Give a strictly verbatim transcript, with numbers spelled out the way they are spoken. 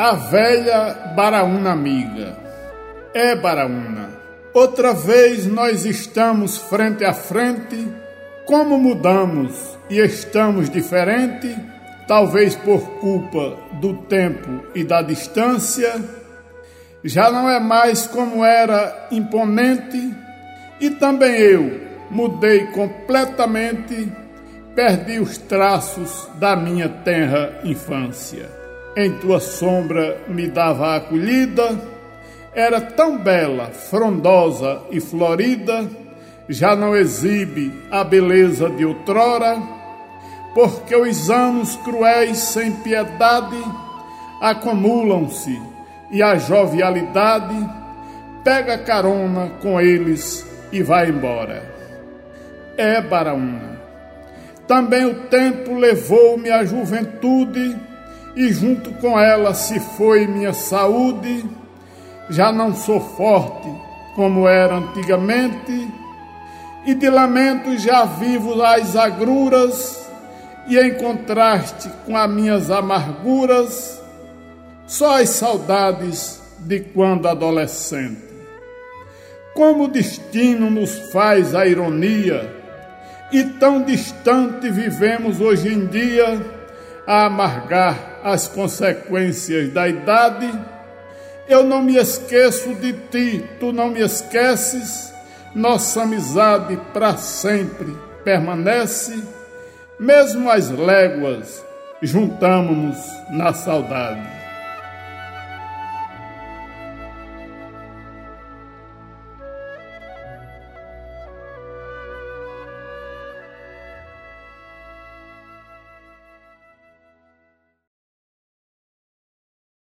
A velha Baraúna amiga. É, Baraúna, outra vez nós estamos frente a frente. Como mudamos e estamos diferente, talvez por culpa do tempo e da distância. Já não é mais como era imponente, e também eu mudei completamente, perdi os traços da minha tenra infância. Em tua sombra me dava acolhida, era tão bela, frondosa e florida, já não exibe a beleza de outrora, porque os anos cruéis sem piedade acumulam-se e a jovialidade pega carona com eles e vai embora. É, Baraúna, também o tempo levou-me à juventude e junto com ela se foi minha saúde. Já não sou forte como era antigamente, e de lamentos já vivo as agruras, e em contraste com as minhas amarguras, só as saudades de quando adolescente. Como o destino nos faz a ironia, e tão distante vivemos hoje em dia, a amargar as consequências da idade. Eu não me esqueço de ti, tu não me esqueces, nossa amizade para sempre permanece, mesmo as léguas juntamo-nos na saudade.